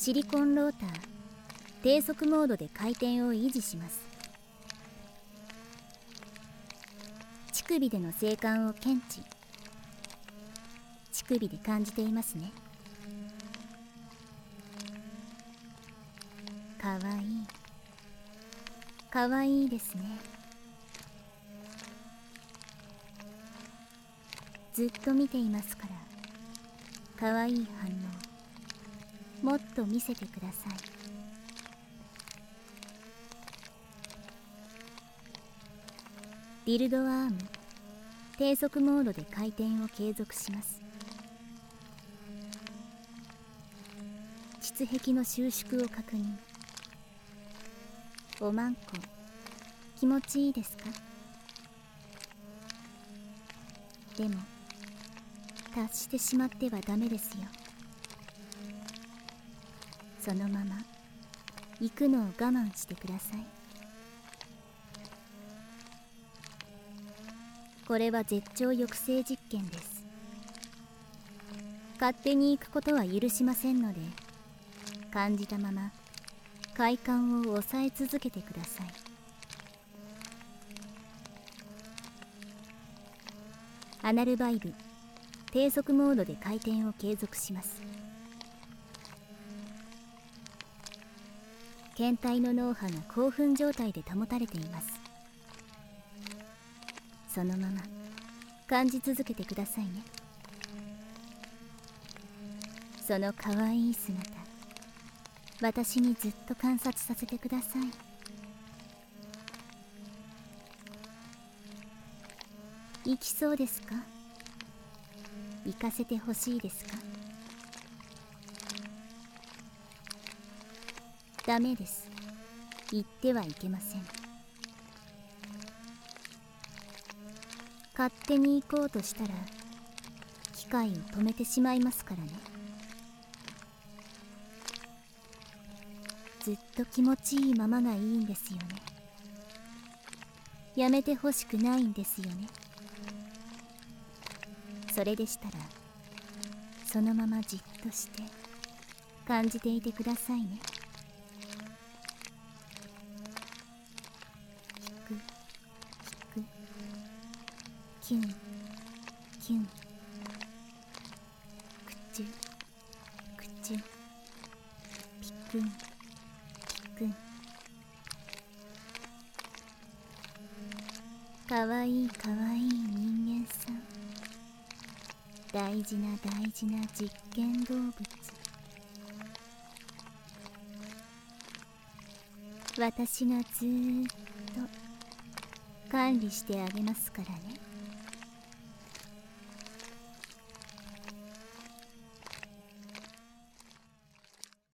シリコンローター低速モードで回転を維持します。乳首での性感を検知。乳首で感じていますね。かわいい、かわいいですね。ずっと見ていますから、かわいい反応もっと見せてください。ディルドアーム低速モードで回転を継続します。膣壁の収縮を確認。おまんこ気持ちいいですか？でも達してしまってはダメですよ。そのまま行くのを我慢してください。これは絶頂抑制実験です。勝手に行くことは許しませんので、感じたまま快感を抑え続けてください。アナルバイブ低速モードで回転を継続します。検体の脳波が興奮状態で保たれています。そのまま感じ続けてくださいね。そのかわいい姿、私にずっと観察させてください。行きそうですか？行かせてほしいですか？ダメです。行ってはいけません。勝手に行こうとしたら機械を止めてしまいますからね。ずっと気持ちいいままがいいんですよね。やめてほしくないんですよね。それでしたらそのままじっとして感じていてくださいね。引く引く、キュンキュン、クチュクチュ、ピクンピクン。かわいいかわいい人間さん。大事な大事な実験動物。私がずーっと管理してあげますからね。